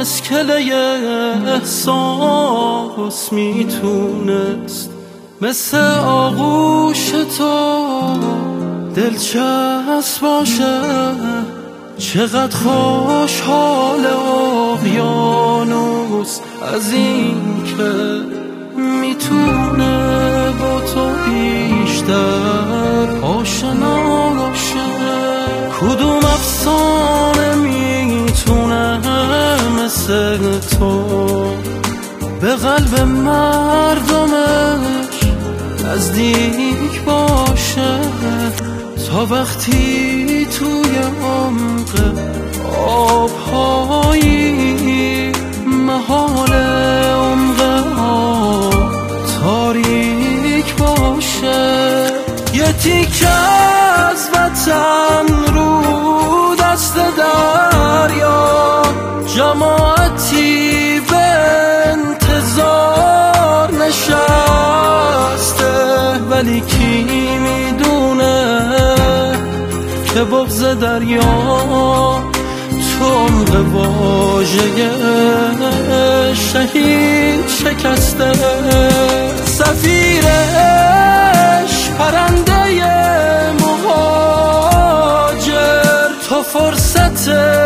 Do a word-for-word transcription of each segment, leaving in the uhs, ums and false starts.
مسکله احساس میتونست مثل آغوش تو دلچسب باشه. چقدر خوشحال اقیانوس از این که میتونه با تو بیشتر آشنا باشه. کدوم افسانه میتونه مثل تو به قلب مردمش نزدیک باشه؟ تا وقتی توی عمق آبهایی محال عمق آب تاریک باشه. یه تیکه از وطن رو دست دریا، جماعتی به انتظار نشسته، ولی کی میدونه که بغض دریا تو عمق واژه شهید شکسته. سفیرش پرنده مهاجر، تو فرصت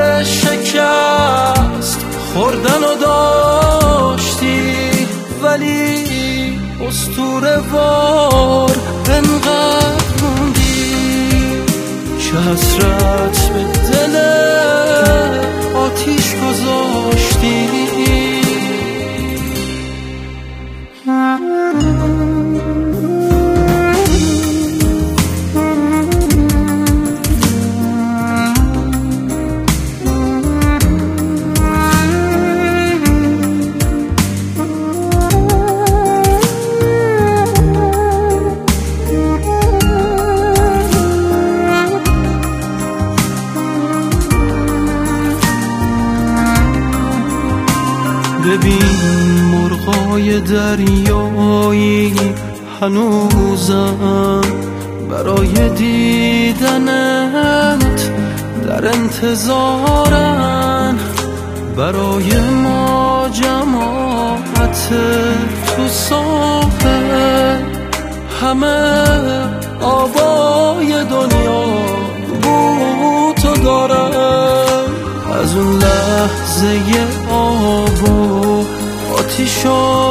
شکست خوردن رو داشتی، ولی اسطوره وار انقدر موندی که حسرت به دل آتیش گذاشتی. ببین مرغای دریایی هنوزم برای دیدنت در انتظارن. برای ما جماعت تو ساحل، همه آبای دنیا بو تو دارن. از اون لحظه آب و آتیش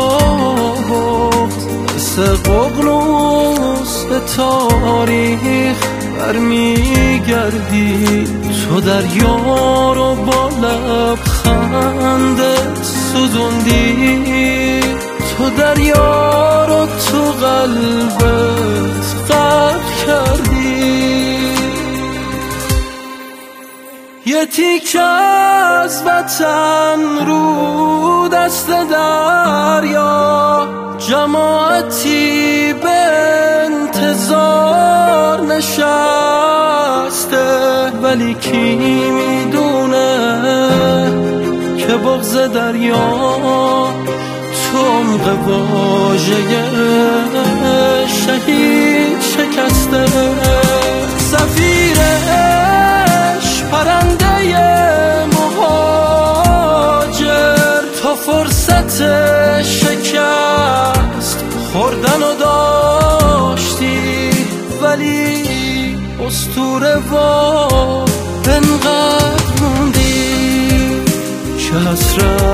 آباد مثل ققنوس به تاریخ برمیگردی. تو دریا رو با لبخندت سوزوندی، تو دریا رو تو قلبت غرق کردی. یه تیکه از وطن رو دست دریا، جماعتی به انتظار نشسته، ولی کی میدونه که بغض دریا تو عمق واژه شهید شکسته. سفیرش پرنده مهاجر، تو فرصت شکست خوردن رو داشتی، ولی اسطوره وار انقدر موندی که حسرت